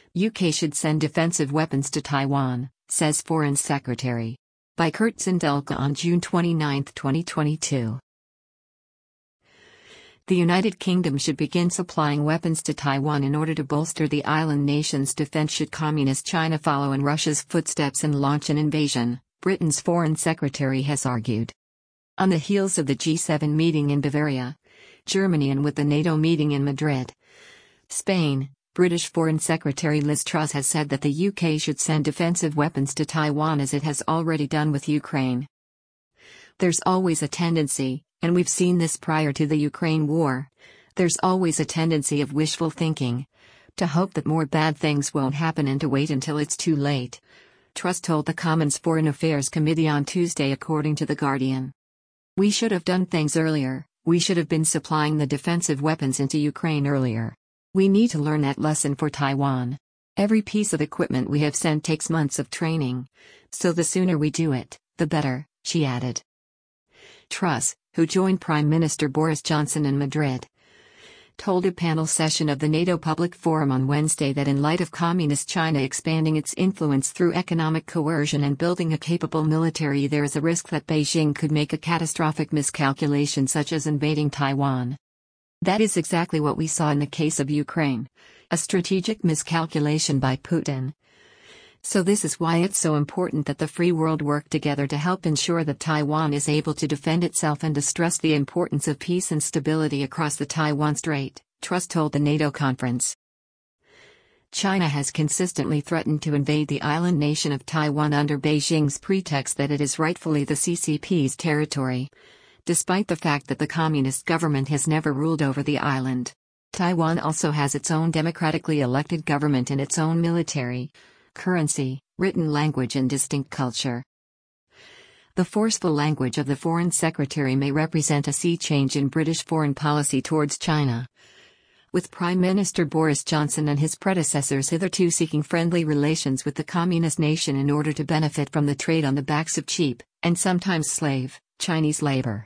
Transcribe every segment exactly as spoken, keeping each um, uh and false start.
U K should send defensive weapons to Taiwan, says Foreign Secretary. By Kurt Zindelka on June twenty-ninth, twenty twenty-two. The United Kingdom should begin supplying weapons to Taiwan in order to bolster the island nation's defense should Communist China follow in Russia's footsteps and launch an invasion, Britain's Foreign Secretary has argued. On the heels of the G seven meeting in Bavaria, Germany and with the NATO meeting in Madrid, Spain, British Foreign Secretary Liz Truss has said that the U K should send defensive weapons to Taiwan as it has already done with Ukraine. There's always a tendency, and we've seen this prior to the Ukraine war, there's always a tendency of wishful thinking, to hope that more bad things won't happen and to wait until it's too late, Truss told the Commons Foreign Affairs Committee on Tuesday according to The Guardian. We should have done things earlier, we should have been supplying the defensive weapons into Ukraine earlier. We need to learn that lesson for Taiwan. Every piece of equipment we have sent takes months of training, so the sooner we do it, the better, she added. Truss, who joined Prime Minister Boris Johnson in Madrid, told a panel session of the NATO Public Forum on Wednesday that in light of Communist China expanding its influence through economic coercion and building a capable military, there is a risk that Beijing could make a catastrophic miscalculation such as invading Taiwan. That is exactly what we saw in the case of Ukraine, a strategic miscalculation by Putin. So this is why it's so important that the free world work together to help ensure that Taiwan is able to defend itself and to stress the importance of peace and stability across the Taiwan Strait, Truss told the NATO conference. China has consistently threatened to invade the island nation of Taiwan under Beijing's pretext that it is rightfully the C C P's territory, despite the fact that the communist government has never ruled over the island. Taiwan also has its own democratically elected government and its own military, currency, written language and distinct culture. The forceful language of the Foreign Secretary may represent a sea change in British foreign policy towards China, with Prime Minister Boris Johnson and his predecessors hitherto seeking friendly relations with the communist nation in order to benefit from the trade on the backs of cheap, and sometimes slave, Chinese labor.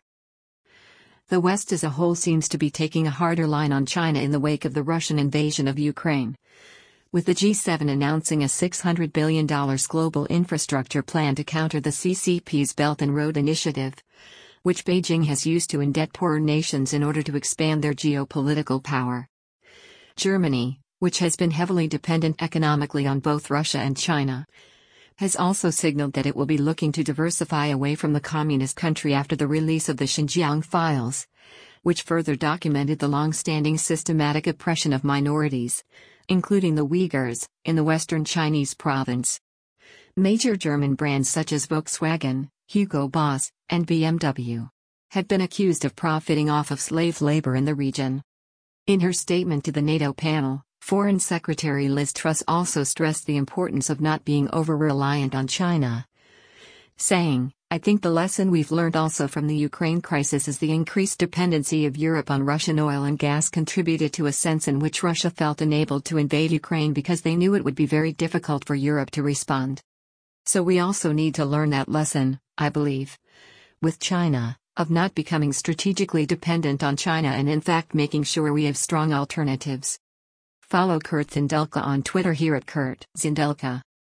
The West as a whole seems to be taking a harder line on China in the wake of the Russian invasion of Ukraine, with the G seven announcing a six hundred billion dollars global infrastructure plan to counter the C C P's Belt and Road Initiative, which Beijing has used to indebt poorer nations in order to expand their geopolitical power. Germany, which has been heavily dependent economically on both Russia and China, has also signaled that it will be looking to diversify away from the communist country after the release of the Xinjiang Files, which further documented the long-standing systematic oppression of minorities, including the Uyghurs, in the western Chinese province. Major German brands such as Volkswagen, Hugo Boss, and B M W have been accused of profiting off of slave labor in the region. In her statement to the NATO panel, Foreign Secretary Liz Truss also stressed the importance of not being over-reliant on China, saying, "I think the lesson we've learned also from the Ukraine crisis is the increased dependency of Europe on Russian oil and gas contributed to a sense in which Russia felt enabled to invade Ukraine because they knew it would be very difficult for Europe to respond. So we also need to learn that lesson, I believe, with China, of not becoming strategically dependent on China and in fact making sure we have strong alternatives." Follow Kurt Zindelka on Twitter here at Kurt Zindelka.